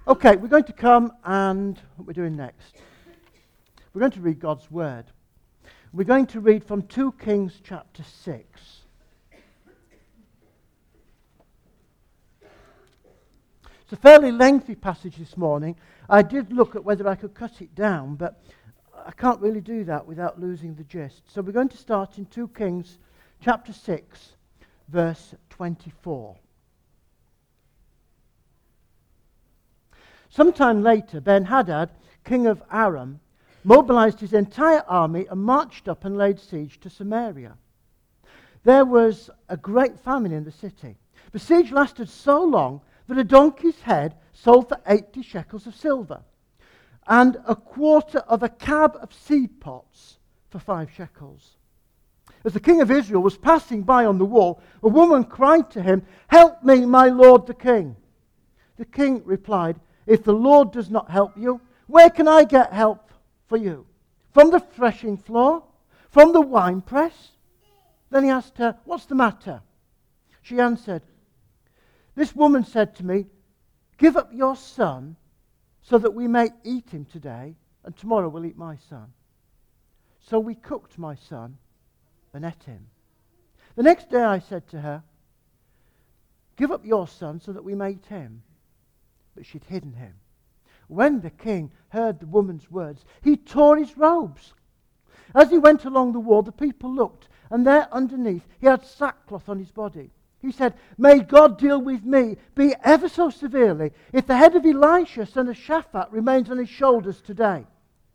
Okay, we're going to come and what we're doing next. We're going to read God's Word. We're going to read from 2 Kings chapter 6. It's a fairly lengthy passage this morning. I did look at whether I could cut it down, but I can't really do that without losing the gist. So we're going to start in 2 Kings chapter 6, verse 24. Sometime later, Ben-Hadad, king of Aram, mobilized his entire army and marched up and laid siege to Samaria. There was a great famine in the city. The siege lasted so long that a donkey's head sold for 80 shekels of silver, and a quarter of a cab of seed pots for 5 shekels. As the king of Israel was passing by on the wall, a woman cried to him, "Help me, my lord the king." The king replied, "If the Lord does not help you, where can I get help for you? From the threshing floor? From the winepress?" Then he asked her, "What's the matter?" She answered, "This woman said to me, 'Give up your son so that we may eat him today, and tomorrow we'll eat my son.' So we cooked my son and ate him. The next day I said to her, 'Give up your son so that we may eat him.' But she'd hidden him. When the king heard the woman's words, he tore his robes. As he went along the wall, the people looked, and there underneath he had sackcloth on his body. He said, 'May God deal with me, be ever so severely, if the head of Elisha, son of Shaphat, remains on his shoulders today.'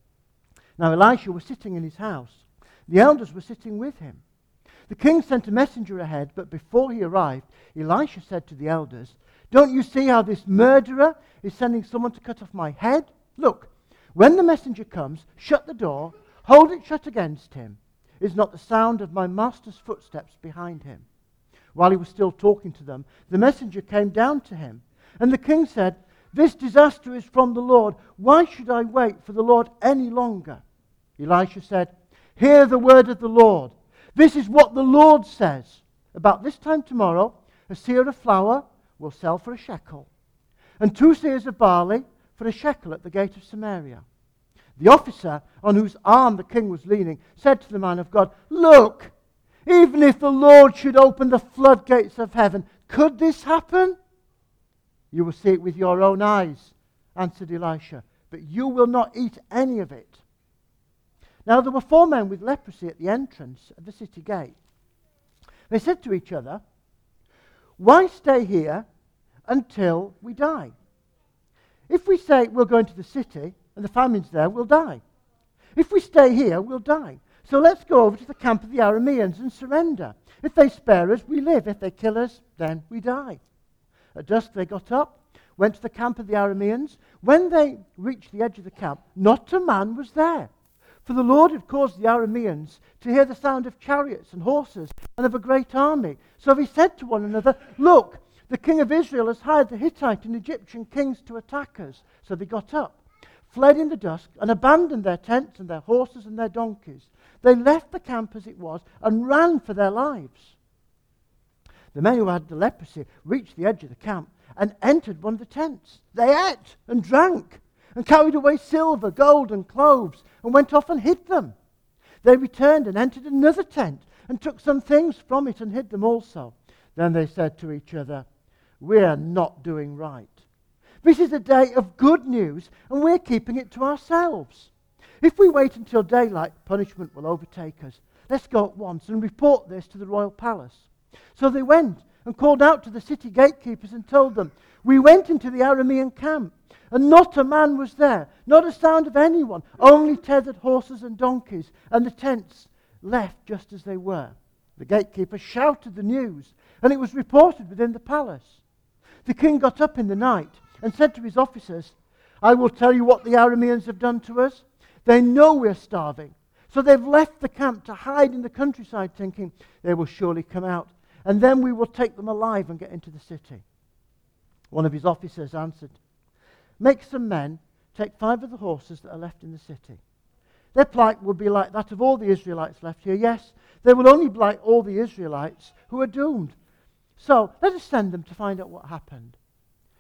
Now Elisha was sitting in his house. The elders were sitting with him. The king sent a messenger ahead, but before he arrived, Elisha said to the elders, 'Don't you see how this murderer is sending someone to cut off my head? Look, when the messenger comes, shut the door, hold it shut against him. Is not the sound of my master's footsteps behind him?' While he was still talking to them, the messenger came down to him. And the king said, 'This disaster is from the Lord. Why should I wait for the Lord any longer?' Elisha said, 'Hear the word of the Lord. This is what the Lord says. About this time tomorrow, a seah of flour will sell for a shekel, and 2 seahs of barley for a shekel at the gate of Samaria.' The officer on whose arm the king was leaning said to the man of God, 'Look, even if the Lord should open the floodgates of heaven, could this happen?' 'You will see it with your own eyes,' answered Elisha, 'but you will not eat any of it.' Now there were 4 men with leprosy at the entrance of the city gate. They said to each other, 'Why stay here until we die? If we say we'll go into the city and the famine's there, we'll die. If we stay here, we'll die. So let's go over to the camp of the Arameans and surrender. If they spare us, we live. If they kill us, then we die.' At dusk they got up, went to the camp of the Arameans. When they reached the edge of the camp, not a man was there. For the Lord had caused the Arameans to hear the sound of chariots and horses and of a great army. So they said to one another, 'Look, the king of Israel has hired the Hittite and Egyptian kings to attack us.' So they got up, fled in the dusk, and abandoned their tents and their horses and their donkeys. They left the camp as it was and ran for their lives. The men who had the leprosy reached the edge of the camp and entered one of the tents. They ate and drank and carried away silver, gold, and clothes, and went off and hid them. They returned and entered another tent, and took some things from it and hid them also. Then they said to each other, 'We are not doing right. This is a day of good news, and we're keeping it to ourselves. If we wait until daylight, punishment will overtake us. Let's go at once and report this to the royal palace.' So they went and called out to the city gatekeepers and told them, 'We went into the Aramean camp, and not a man was there, not a sound of anyone, only tethered horses and donkeys, and the tents left just as they were.' The gatekeeper shouted the news, and it was reported within the palace. The king got up in the night and said to his officers, 'I will tell you what the Arameans have done to us. They know we're starving, so they've left the camp to hide in the countryside, thinking they will surely come out, and then we will take them alive and get into the city.' One of his officers answered, 'Make some men take 5 of the horses that are left in the city. Their plight will be like that of all the Israelites left here. Yes, they will only be like all the Israelites who are doomed. So let us send them to find out what happened.'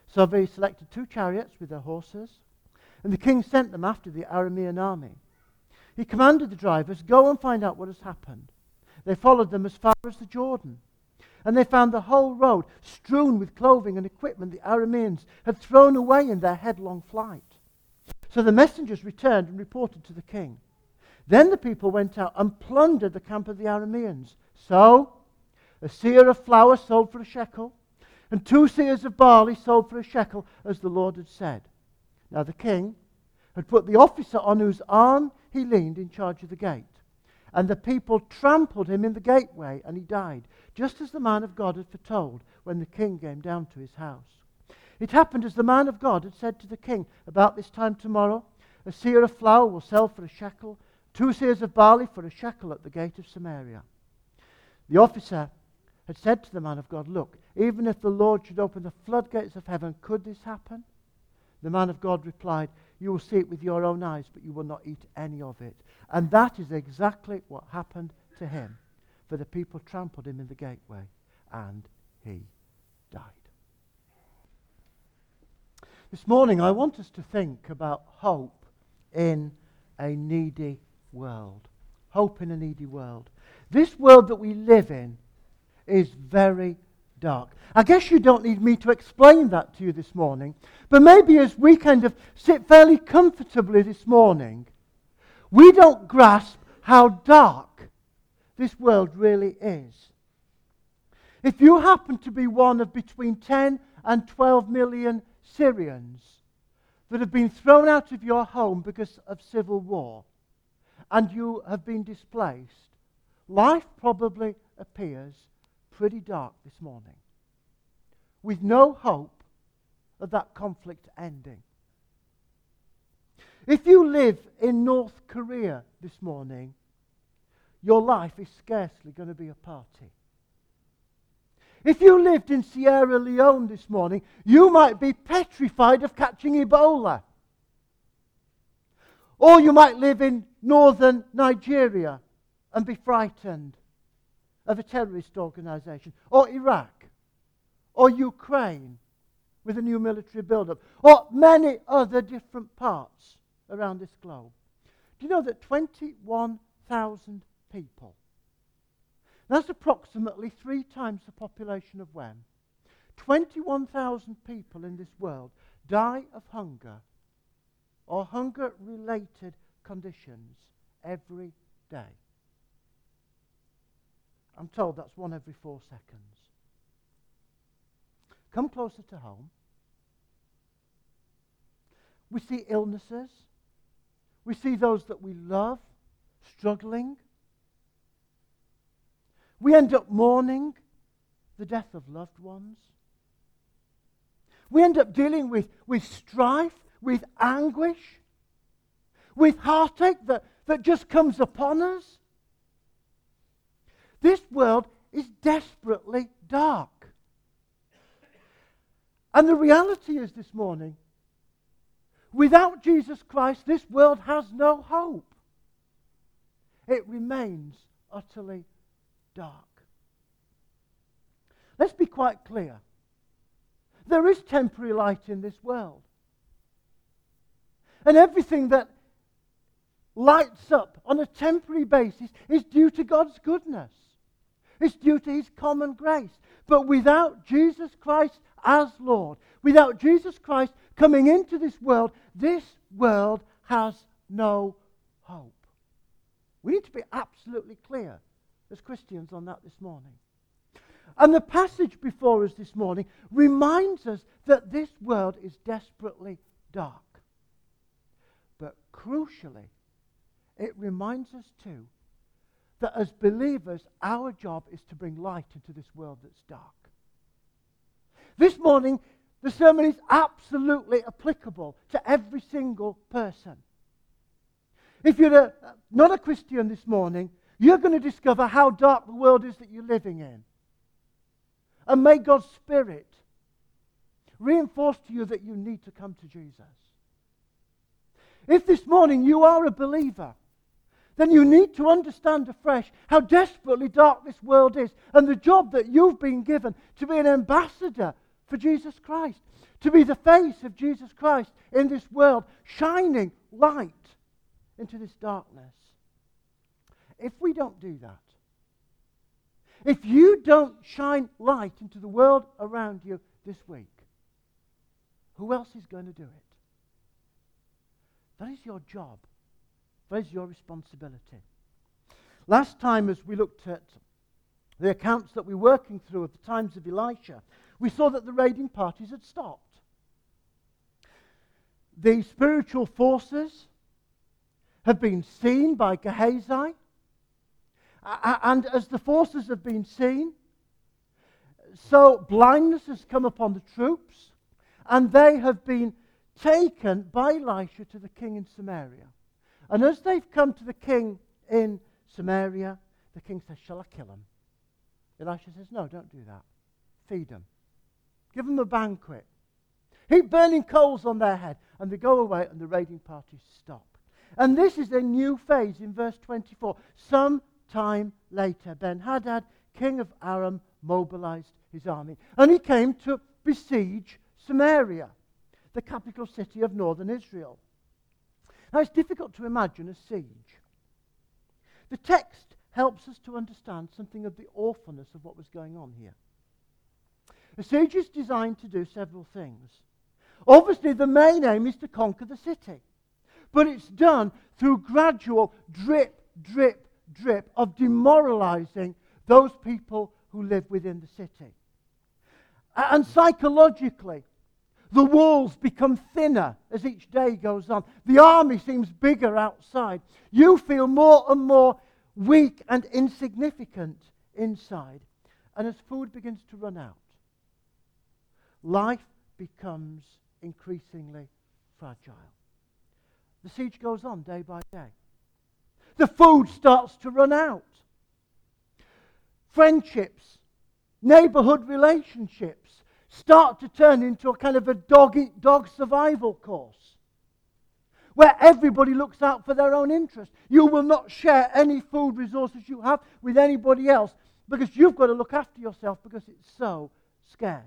So they selected 2 chariots with their horses, and the king sent them after the Aramean army. He commanded the drivers, "Go and find out what has happened." They followed them as far as the Jordan, and they found the whole road strewn with clothing and equipment the Arameans had thrown away in their headlong flight. So the messengers returned and reported to the king. Then the people went out and plundered the camp of the Arameans. So a seah of flour sold for a shekel, and 2 seahs of barley sold for a shekel, as the Lord had said. Now the king had put the officer on whose arm he leaned in charge of the gate. And the people trampled him in the gateway, and he died, just as the man of God had foretold when the king came down to his house. It happened as the man of God had said to the king, "About this time tomorrow, a seah of flour will sell for a shekel, 2 seahs of barley for a shekel at the gate of Samaria." The officer had said to the man of God, "Look, even if the Lord should open the floodgates of heaven, could this happen?" The man of God replied, "You will see it with your own eyes, but you will not eat any of it." And that is exactly what happened to him. For the people trampled him in the gateway, and he died. This morning I want us to think about hope in a needy world. Hope in a needy world. This world that we live in is very dark. I guess you don't need me to explain that to you this morning, but maybe as we kind of sit fairly comfortably this morning, we don't grasp how dark this world really is. If you happen to be one of between 10 and 12 million Syrians that have been thrown out of your home because of civil war, and you have been displaced, life probably appears pretty dark this morning, with no hope of that conflict ending. If you live in North Korea this morning, your life is scarcely going to be a party. If you lived in Sierra Leone this morning, you might be petrified of catching Ebola. Or you might live in northern Nigeria and be frightened of a terrorist organization. Or Iraq. Or Ukraine with a new military build-up. Or many other different parts around this globe. Do you know that 21,000 people, that's approximately 3 times the population of Wem, 21,000 people in this world die of hunger or hunger-related conditions every day. I'm told that's 1 every 4 seconds. Come closer to home. We see illnesses. We see those that we love struggling. We end up mourning the death of loved ones. We end up dealing with strife, with anguish, with heartache that just comes upon us. This world is desperately dark. And the reality is this morning, without Jesus Christ, this world has no hope. It remains utterly dark. Let's be quite clear. There is temporary light in this world. And everything that lights up on a temporary basis is due to God's goodness. It's due to His common grace. But without Jesus Christ as Lord, without Jesus Christ coming into this world has no hope. We need to be absolutely clear as Christians on that this morning. And the passage before us this morning reminds us that this world is desperately dark. But crucially, it reminds us too that as believers, our job is to bring light into this world that's dark. This morning, the sermon is absolutely applicable to every single person. If you're not a Christian this morning, you're going to discover how dark the world is that you're living in. And may God's Spirit reinforce to you that you need to come to Jesus. If this morning you are a believer, then you need to understand afresh how desperately dark this world is and the job that you've been given to be an ambassador for Jesus Christ, to be the face of Jesus Christ in this world, shining light into this darkness. If we don't do that, if you don't shine light into the world around you this week, who else is going to do it? That is your job. That is your responsibility. Last time, as we looked at the accounts that we're working through of the times of Elisha, we saw that the raiding parties had stopped. The spiritual forces have been seen by Gehazi, and as the forces have been seen, so blindness has come upon the troops, and they have been taken by Elisha to the king in Samaria. And as they've come to the king in Samaria, the king says, "Shall I kill him?" Elisha says, "No, don't do that. Feed them. Give them a banquet. Heap burning coals on their head." And they go away and the raiding parties stop. And this is a new phase in verse 24. Some time later, Ben-Hadad, king of Aram, mobilized his army. And he came to besiege Samaria, the capital city of northern Israel. Now, it's difficult to imagine a siege. The text helps us to understand something of the awfulness of what was going on here. A siege is designed to do several things. Obviously, the main aim is to conquer the city. But it's done through gradual drip, drip, drip of demoralizing those people who live within the city. And psychologically, the walls become thinner as each day goes on. The army seems bigger outside. You feel more and more weak and insignificant inside. And as food begins to run out, life becomes increasingly fragile. The siege goes on day by day. The food starts to run out. Friendships, neighborhood relationships start to turn into a kind of a dog-eat-dog survival course where everybody looks out for their own interest. You will not share any food resources you have with anybody else because you've got to look after yourself because it's so scarce.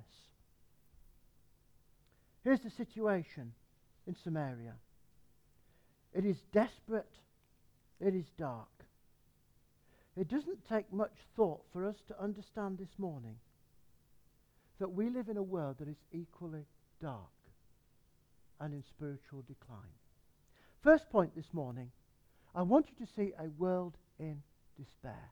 Here's the situation in Samaria. It is desperate. It is dark. It doesn't take much thought for us to understand this morning that we live in a world that is equally dark and in spiritual decline. First point this morning, I want you to see a world in despair.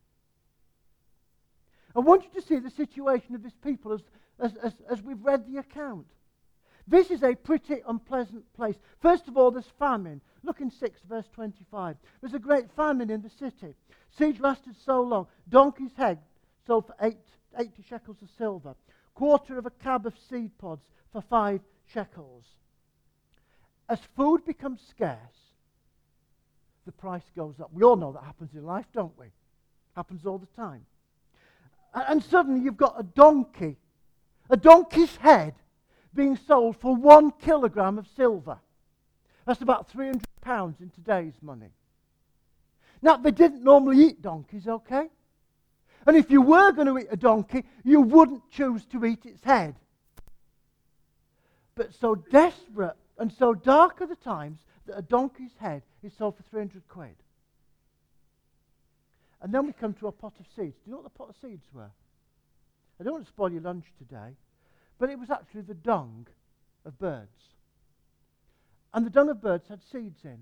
I want you to see the situation of this people as we've read the account. This is a pretty unpleasant place. First of all, there's famine. Look in 6, verse 25. There's a great famine in the city. Siege lasted so long. Donkey's head sold for 80 shekels of silver. Quarter of a cab of seed pods for 5 shekels. As food becomes scarce, the price goes up. We all know that happens in life, don't we? Happens all the time. And suddenly you've got a donkey's head being sold for 1 kilogram of silver. That's about £300 in today's money. Now, they didn't normally eat donkeys, okay? And if you were going to eat a donkey, you wouldn't choose to eat its head. But so desperate and so dark are the times that a donkey's head is sold for £300. And then we come to a pot of seeds. Do you know what the pot of seeds were? I don't want to spoil your lunch today, but it was actually the dung of birds. And the dung of birds had seeds in.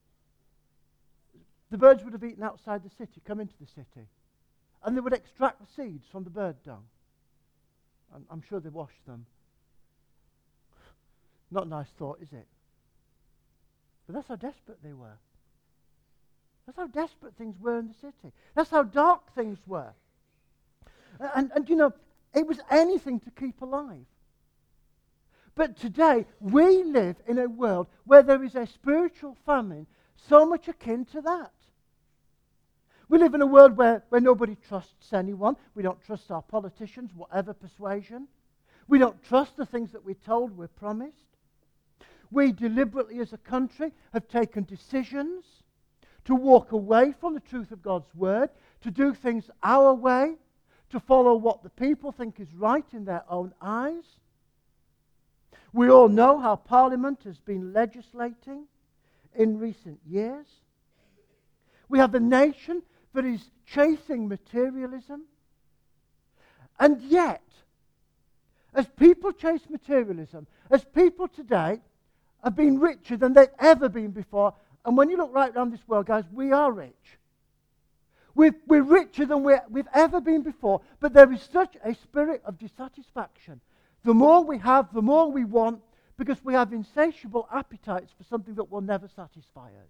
The birds would have eaten outside the city, come into the city, and they would extract the seeds from the bird dung. I'm sure they washed them. Not a nice thought, is it? But that's how desperate they were. That's how desperate things were in the city. That's how dark things were. And you know, it was anything to keep alive. But today, we live in a world where there is a spiritual famine so much akin to that. We live in a world where nobody trusts anyone. We don't trust our politicians, whatever persuasion. We don't trust the things that we're told, we're promised. We deliberately, as a country, have taken decisions to walk away from the truth of God's word, to do things our way, to follow what the people think is right in their own eyes. We all know how Parliament has been legislating in recent years. We have a nation that is chasing materialism. And yet, as people chase materialism, as people today have been richer than they've ever been before, and when you look right around this world, guys, we are rich. We're richer than we've ever been before, but there is such a spirit of dissatisfaction. The more we have, the more we want, because we have insatiable appetites for something that will never satisfy us.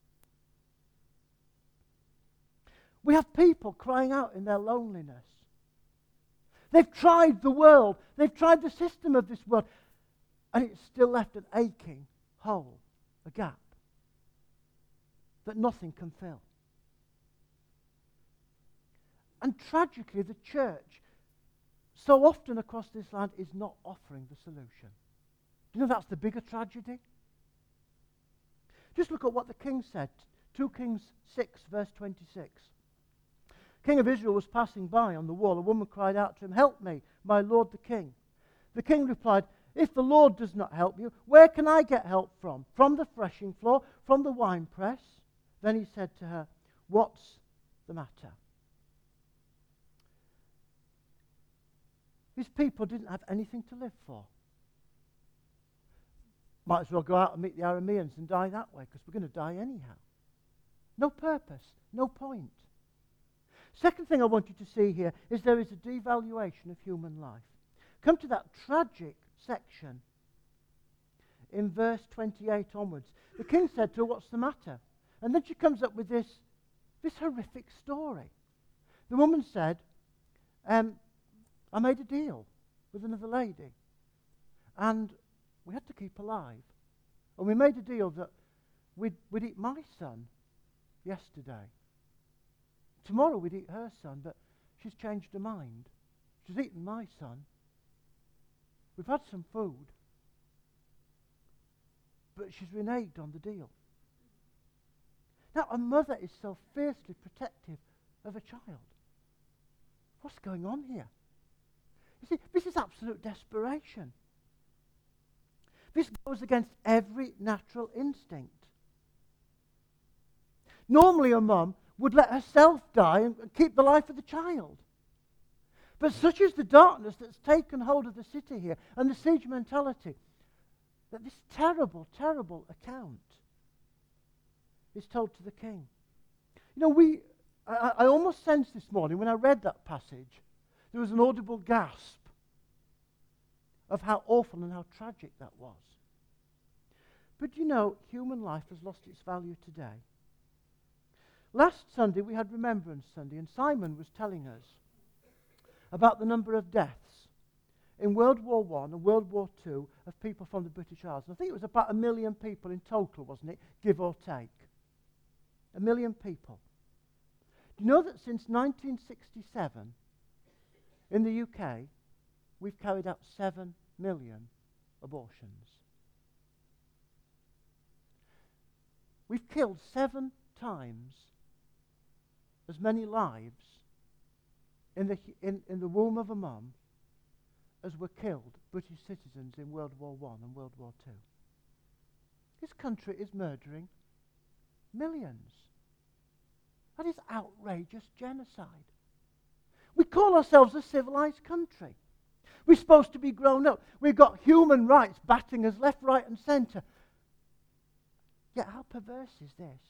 We have people crying out in their loneliness. They've tried the world, they've tried the system of this world, and it's still left an aching hole, a gap that nothing can fill. And tragically, the church, so often across this land, is not offering the solution. Do you know that's the bigger tragedy? Just look at what the king said. 2 Kings 6, verse 26. King of Israel was passing by on the wall. A woman cried out to him, "Help me, my lord the king." The king replied, "If the Lord does not help you, where can I get help from? From the threshing floor? From the winepress?" Then he said to her, "What's the matter?" His people didn't have anything to live for. Might as well go out and meet the Arameans and die that way, because we're going to die anyhow. No purpose, no point. Second thing I want you to see here is there is a devaluation of human life. Come to that tragic section in verse 28 onwards. The king said to her, "What's the matter?" And then she comes up with this horrific story. The woman said, "I made a deal with another lady, and we had to keep alive. And we made a deal that we'd eat my son yesterday. Tomorrow we'd eat her son, but she's changed her mind. She's eaten my son. We've had some food, but she's reneged on the deal." Now, a mother is so fiercely protective of a child. What's going on here? You see, this is absolute desperation. This goes against every natural instinct. Normally a mum would let herself die and keep the life of the child. But such is the darkness that's taken hold of the city here, and the siege mentality, that this terrible, terrible account is told to the king. You know, I almost sensed this morning when I read that passage, there was an audible gasp of how awful and how tragic that was. But you know, human life has lost its value today. Last Sunday we had Remembrance Sunday, and Simon was telling us about the number of deaths in World War I and World War II of people from the British Isles. And I think it was about 1 million people in total, wasn't it? Give or take. 1 million people. Do you know that since 1967, in the UK, we've carried out 7 million abortions? We've killed 7 times as many lives in the womb of a mum as were killed British citizens in World War I and World War II. This country is murdering millions. That is outrageous genocide. We call ourselves a civilized country. We're supposed to be grown up. We've got human rights batting us left, right, and centre. Yet how perverse is this?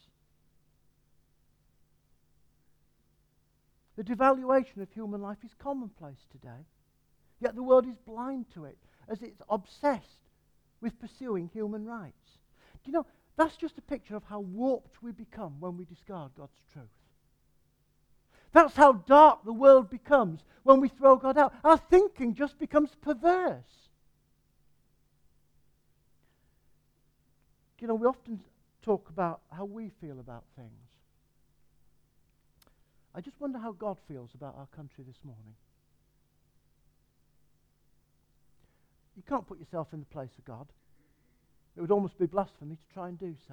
The devaluation of human life is commonplace today. Yet the world is blind to it as it's obsessed with pursuing human rights. Do you know, that's just a picture of how warped we become when we discard God's truth. That's how dark the world becomes when we throw God out. Our thinking just becomes perverse. You know, we often talk about how we feel about things. I just wonder how God feels about our country this morning. You can't put yourself in the place of God. It would almost be blasphemy to try and do so.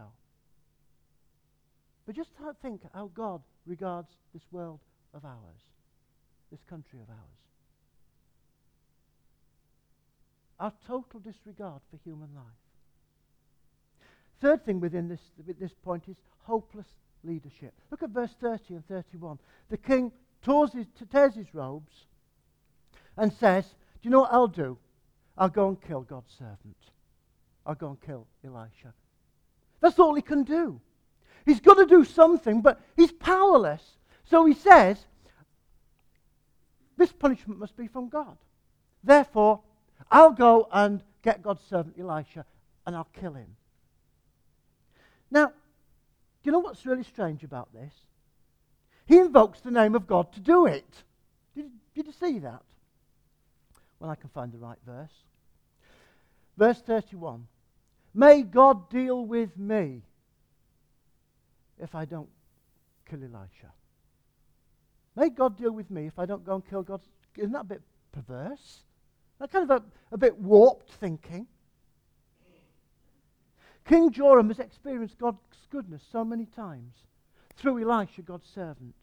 But just think how God regards this world of ours, this country of ours. our total disregard for human life. Third thing with this point is hopeless leadership. Look at verse 30 and 31. The king tears his robes and says, do you know what I'll do? I'll go and kill God's servant. I'll go and kill Elisha. That's all he can do. He's got to do something, but he's powerless. So he says, this punishment must be from God. Therefore, I'll go and get God's servant Elisha and I'll kill him. Now, do you know what's really strange about this? He invokes the name of God to do it. Did you see that? Well, I can find the right verse. Verse 31. May God deal with me if I don't kill Elisha. May God deal with me if I don't go and kill God. Isn't that a bit perverse? That kind of a bit warped thinking. King Joram has experienced God's goodness so many times through Elisha, God's servants.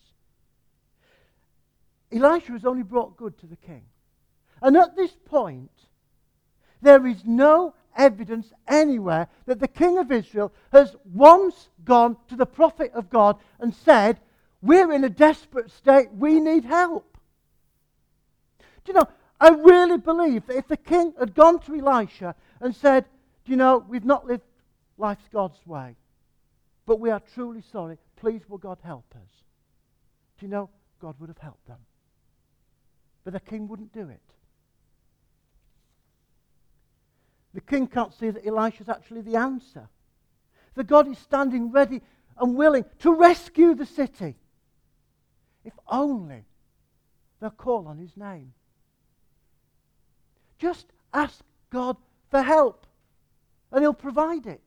Elisha has only brought good to the king. And at this point, there is no evidence anywhere that the king of Israel has once gone to the prophet of God and said, we're in a desperate state, we need help. Do you know, I really believe that if the king had gone to Elisha and said, do you know, we've not lived life's God's way, but we are truly sorry, please will God help us. Do you know, God would have helped them. But the king wouldn't do it. The king can't see that Elisha's actually the answer. That God is standing ready and willing to rescue the city. If only they'll call on his name. Just ask God for help and he'll provide it.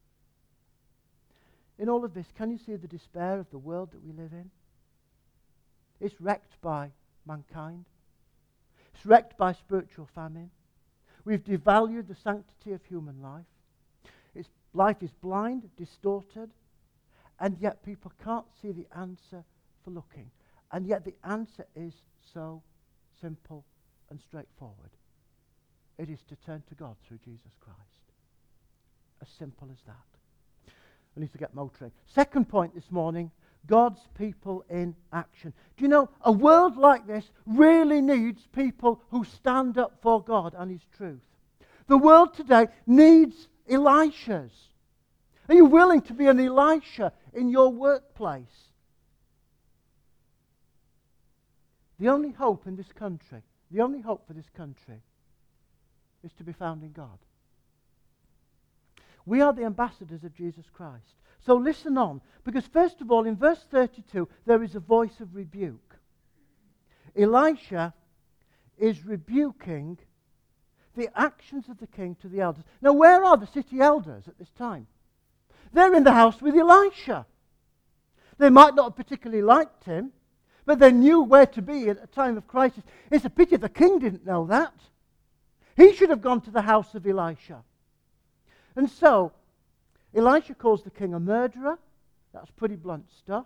In all of this, can you see the despair of the world that we live in? It's wrecked by mankind. It's wrecked by spiritual famine. We've devalued the sanctity of human life. Life is blind, distorted, and yet people can't see the answer for looking. And yet the answer is so simple and straightforward. It is to turn to God through Jesus Christ. As simple as that. I need to get motoring. Second point this morning, God's people in action. Do you know, a world like this really needs people who stand up for God and his truth. The world today needs Elishas. Are you willing to be an Elisha in your workplace? The only hope in this country, the only hope for this country is to be found in God. We are the ambassadors of Jesus Christ. So listen on, because first of all, in verse 32, there is a voice of rebuke. Elisha is rebuking the actions of the king to the elders. Now, where are the city elders at this time? They're in the house with Elisha. They might not have particularly liked him, but they knew where to be at a time of crisis. It's a pity the king didn't know that. He should have gone to the house of Elisha. And so, Elisha calls the king a murderer. That's pretty blunt stuff.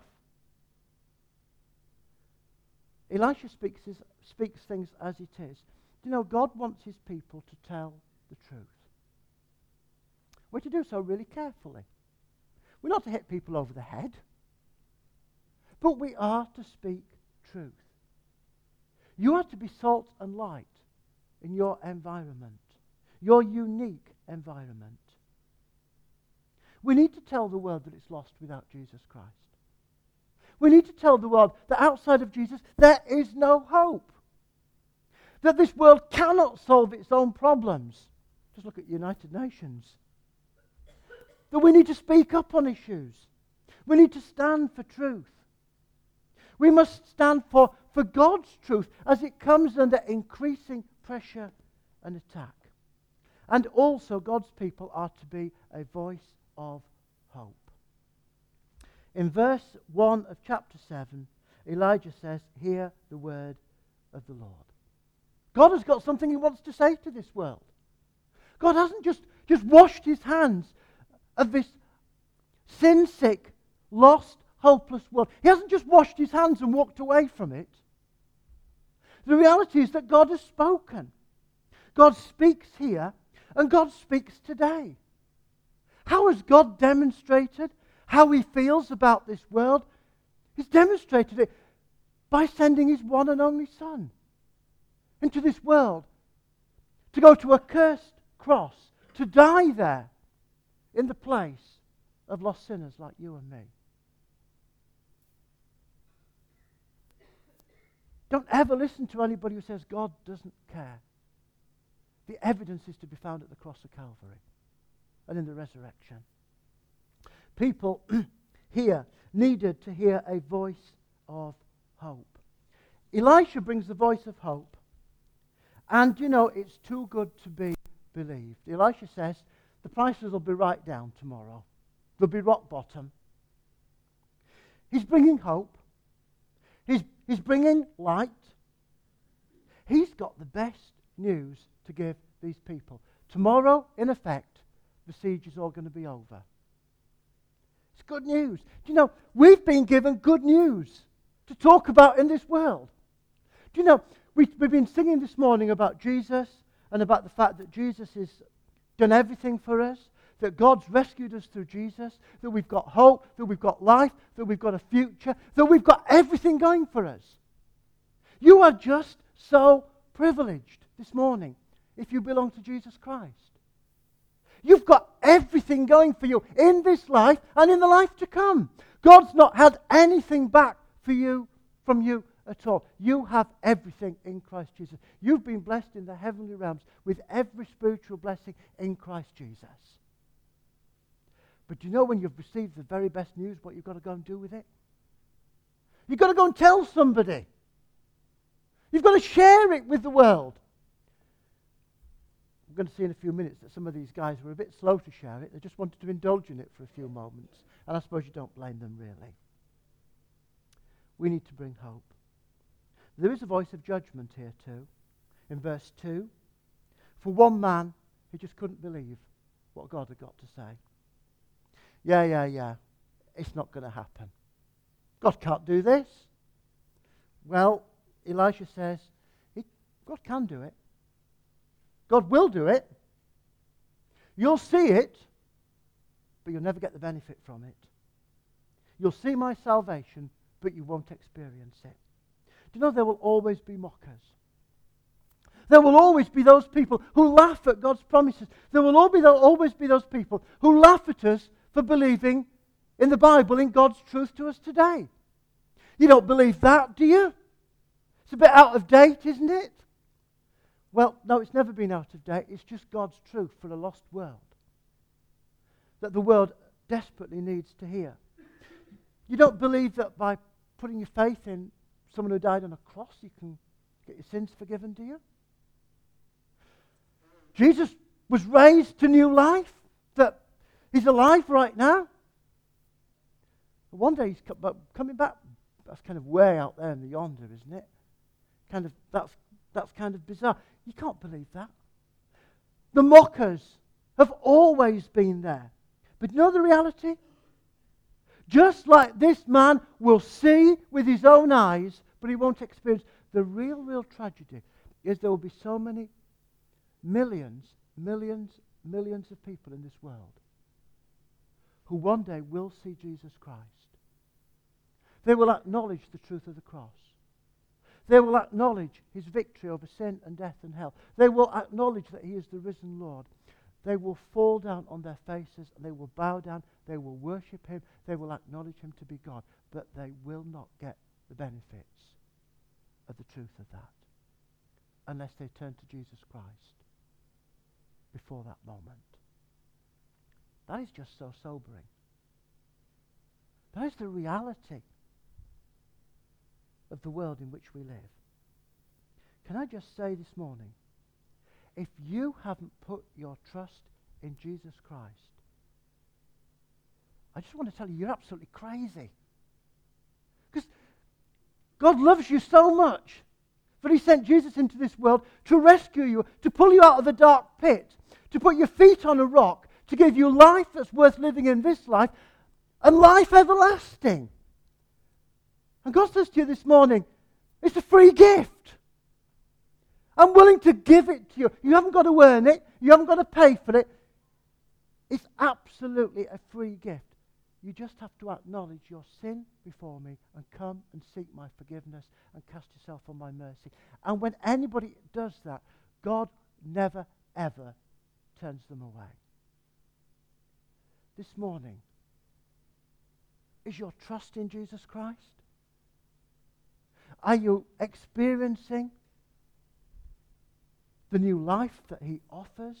Elisha speaks things as it is. You know, God wants his people to tell the truth. We're to do so really carefully. We're not to hit people over the head, but we are to speak truth. You are to be salt and light in your environment, your unique environment. We need to tell the world that it's lost without Jesus Christ. We need to tell the world that outside of Jesus there is no hope. That this world cannot solve its own problems. Just look at United Nations. That we need to speak up on issues. We need to stand for truth. We must stand for God's truth as it comes under increasing pressure and attack. And also God's people are to be a voice of hope. In verse 1 of chapter 7, Elijah says, hear the word of the Lord. God has got something he wants to say to this world. God hasn't just washed his hands of this sin-sick, lost, hopeless world. He hasn't just washed his hands and walked away from it. The reality is that God has spoken. God speaks here, and God speaks today. How has God demonstrated how he feels about this world? He's demonstrated it by sending his one and only Son into this world to go to a cursed cross, to die there in the place of lost sinners like you and me. Don't ever listen to anybody who says God doesn't care. The evidence is to be found at the cross of Calvary and in the resurrection. People here needed to hear a voice of hope. Elisha brings the voice of hope. And, it's too good to be believed. Elisha says, the prices will be right down tomorrow. They'll be rock bottom. He's bringing hope. He's bringing light. He's got the best news to give these people. Tomorrow, in effect, the siege is all going to be over. It's good news. Do you know, we've been given good news to talk about in this world. Do you know, we've been singing this morning about Jesus and about the fact that Jesus has done everything for us, that God's rescued us through Jesus, that we've got hope, that we've got life, that we've got a future, that we've got everything going for us. You are just so privileged this morning if you belong to Jesus Christ. You've got everything going for you in this life and in the life to come. God's not held anything back from you at all. You have everything in Christ Jesus. You've been blessed in the heavenly realms with every spiritual blessing in Christ Jesus. But do you know when you've received the very best news, what you've got to go and do with it? You've got to go and tell somebody. You've got to share it with the world. We're going to see in a few minutes that some of these guys were a bit slow to share it. They just wanted to indulge in it for a few moments. And I suppose you don't blame them, really. We need to bring hope. There is a voice of judgment here too. In verse 2, for one man, he just couldn't believe what God had got to say. Yeah. It's not going to happen. God can't do this. Well, Elisha says, God can do it. God will do it. You'll see it, but you'll never get the benefit from it. You'll see my salvation, but you won't experience it. Do you know there will always be mockers? There will always be those people who laugh at God's promises. There will always be those people who laugh at us for believing in the Bible, in God's truth to us today. You don't believe that, do you? It's a bit out of date, isn't it? Well, no, it's never been out of date. It's just God's truth for a lost world that the world desperately needs to hear. You don't believe that by putting your faith in someone who died on a cross, you can get your sins forgiven, do you? Jesus was raised to new life, that he's alive right now. One day he's coming back. That's kind of way out there in the yonder, isn't it? That's kind of bizarre. You can't believe that. The mockers have always been there. But you know the reality? Just like this man will see with his own eyes, but he won't experience. The real tragedy is there will be so many millions of people in this world who one day will see Jesus Christ. They will acknowledge the truth of the cross. They will acknowledge his victory over sin and death and hell. They will acknowledge that he is the risen Lord. They will fall down on their faces and they will bow down. They will worship him. They will acknowledge him to be God. But they will not get the benefits of the truth of that unless they turn to Jesus Christ before that moment. That is just so sobering. That is the reality of the world in which we live. Can I just say this morning, if you haven't put your trust in Jesus Christ, I just want to tell you, you're absolutely crazy. Because God loves you so much that he sent Jesus into this world to rescue you, to pull you out of the dark pit, to put your feet on a rock, to give you life that's worth living in this life, and life everlasting. And God says to you this morning, it's a free gift. I'm willing to give it to you. You haven't got to earn it. You haven't got to pay for it. It's absolutely a free gift. You just have to acknowledge your sin before me and come and seek my forgiveness and cast yourself on my mercy. And when anybody does that, God never, ever turns them away. This morning, is your trust in Jesus Christ? Are you experiencing the new life that he offers?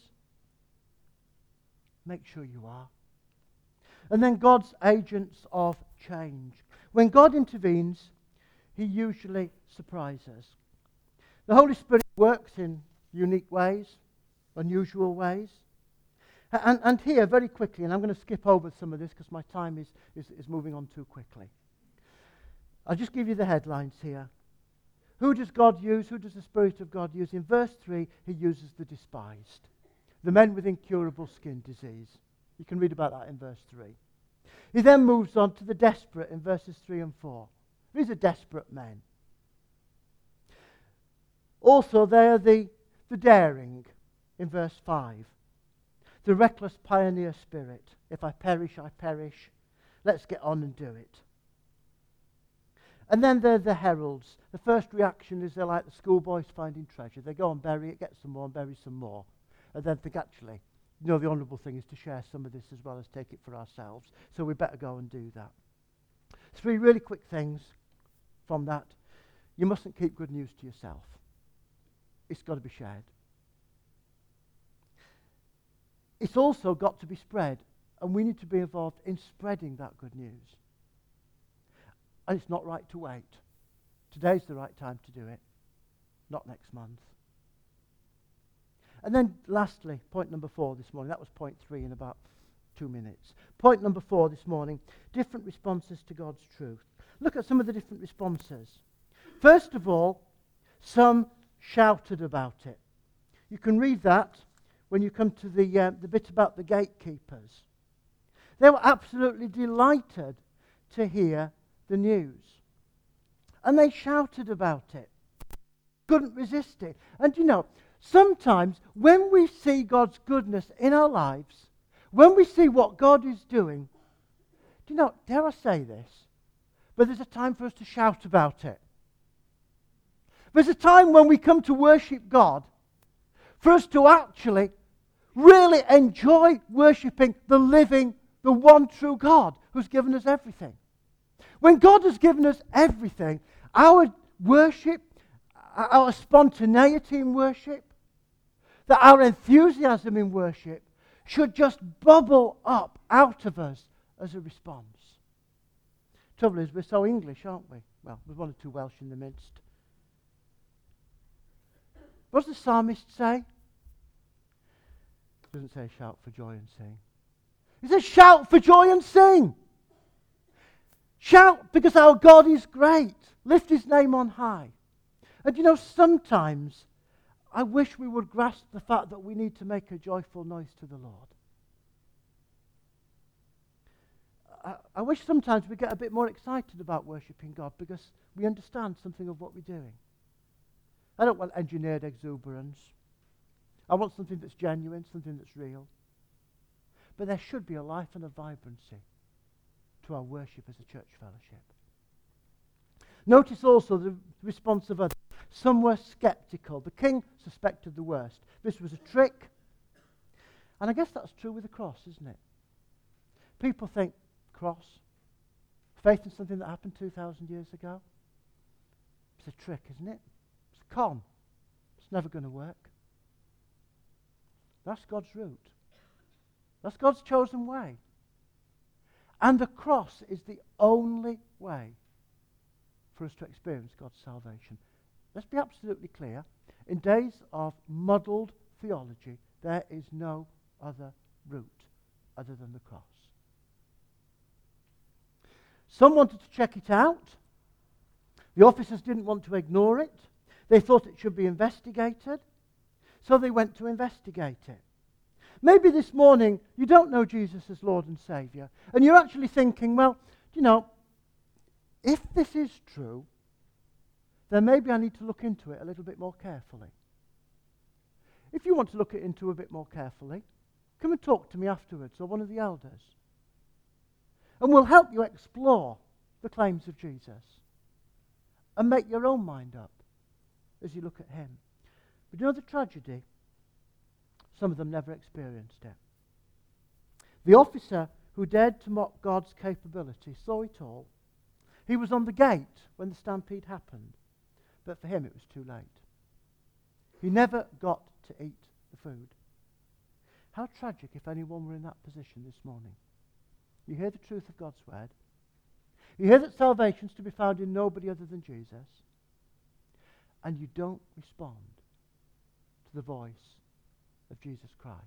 Make sure you are. And then God's agents of change. When God intervenes, he usually surprises. The Holy Spirit works in unique ways, unusual ways. And here, very quickly, and I'm going to skip over some of this because my time is moving on too quickly. I'll just give you the headlines here. Who does God use? Who does the Spirit of God use? In verse 3, he uses the despised. The men with incurable skin disease. You can read about that in verse 3. He then moves on to the desperate in verses 3 and 4. These are desperate men. Also, they are the daring in verse 5. The reckless pioneer spirit. If I perish, I perish. Let's get on and do it. And then they're the heralds. The first reaction is they're like the schoolboys finding treasure. They go and bury it, get some more, and bury some more. And then think, actually, the honourable thing is to share some of this as well as take it for ourselves. So we better go and do that. 3 really quick things from that. You mustn't keep good news to yourself. It's got to be shared. It's also got to be spread, and we need to be involved in spreading that good news. And it's not right to wait. Today's the right time to do it, not next month. And then lastly, point number 4 this morning. That was point 3 in about 2 minutes. Point number 4 this morning, different responses to God's truth. Look at some of the different responses. First of all, some shouted about it. You can read that when you come to the bit about the gatekeepers. They were absolutely delighted to hear the news. And they shouted about it. Couldn't resist it. And you know, sometimes when we see God's goodness in our lives, when we see what God is doing, do you know, dare I say this, but there's a time for us to shout about it. There's a time when we come to worship God for us to actually really enjoy worshipping the living, the one true God who's given us everything. When God has given us everything, our worship, our spontaneity in worship, that our enthusiasm in worship should just bubble up out of us as a response. Trouble is, we're so English, aren't we? Well, there's 1 or 2 Welsh in the midst. What does the psalmist say? He doesn't say shout for joy and sing. He says shout for joy and sing. Shout because our God is great. Lift his name on high. And you know, sometimes I wish we would grasp the fact that we need to make a joyful noise to the Lord. I wish sometimes we get a bit more excited about worshipping God because we understand something of what we're doing. I don't want engineered exuberance. I want something that's genuine, something that's real. But there should be a life and a vibrancy to our worship as a church fellowship. Notice also the response of others. Some were skeptical. The king suspected the worst. This was a trick. And I guess that's true with the cross, isn't it? People think, cross, faith in something that happened 2,000 years ago. It's a trick, isn't it? It's a con. It's never going to work. That's God's route. That's God's chosen way. And the cross is the only way for us to experience God's salvation. Let's be absolutely clear. In days of muddled theology, there is no other route other than the cross. Some wanted to check it out. The officers didn't want to ignore it. They thought it should be investigated. So they went to investigate it. Maybe this morning you don't know Jesus as Lord and Saviour, and you're actually thinking, well, you know, if this is true, then maybe I need to look into it a little bit more carefully. if you want to look into it a bit more carefully, come and talk to me afterwards or one of the elders. And we'll help you explore the claims of Jesus and make your own mind up as you look at him. But you know the tragedy? Some of them never experienced it. The officer who dared to mock God's capability saw it all. He was on the gate when the stampede happened, but for him it was too late. He never got to eat the food. How tragic if anyone were in that position this morning. You hear the truth of God's word. You hear that salvation is to be found in nobody other than Jesus. And you don't respond to the voice of Jesus Christ.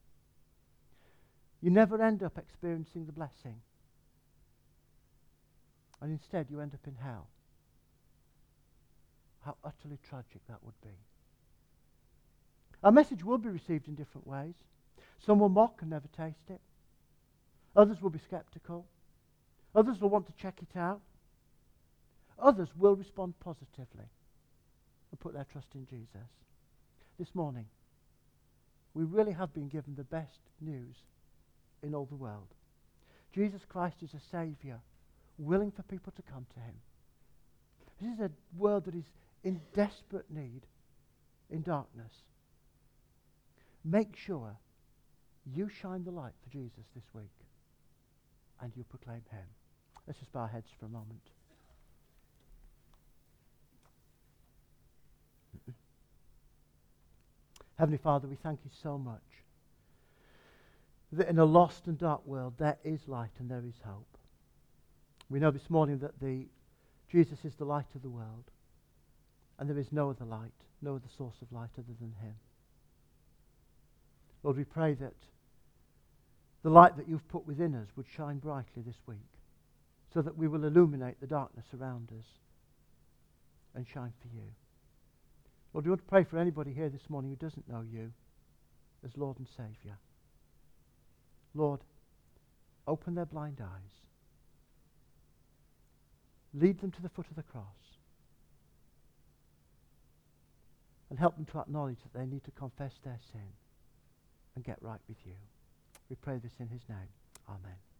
You never end up experiencing the blessing. And instead you end up in hell. How utterly tragic that would be. Our message will be received in different ways. Some will mock and never taste it. Others will be skeptical. Others will want to check it out. Others will respond positively and put their trust in Jesus. This morning, we really have been given the best news in all the world. Jesus Christ is a Saviour, willing for people to come to him. This is a world that is in desperate need, in darkness. Make sure you shine the light for Jesus this week, and you proclaim him. Let's just bow our heads for a moment. Heavenly Father, we thank you so much that in a lost and dark world there is light and there is hope. We know this morning that Jesus is the light of the world, and there is no other light, no other source of light other than him. Lord, we pray that the light that you've put within us would shine brightly this week, so that we will illuminate the darkness around us and shine for you. Lord, we want to pray for anybody here this morning who doesn't know you as Lord and Saviour. Lord, open their blind eyes. Lead them to the foot of the cross. And help them to acknowledge that they need to confess their sin and get right with you. We pray this in his name. Amen.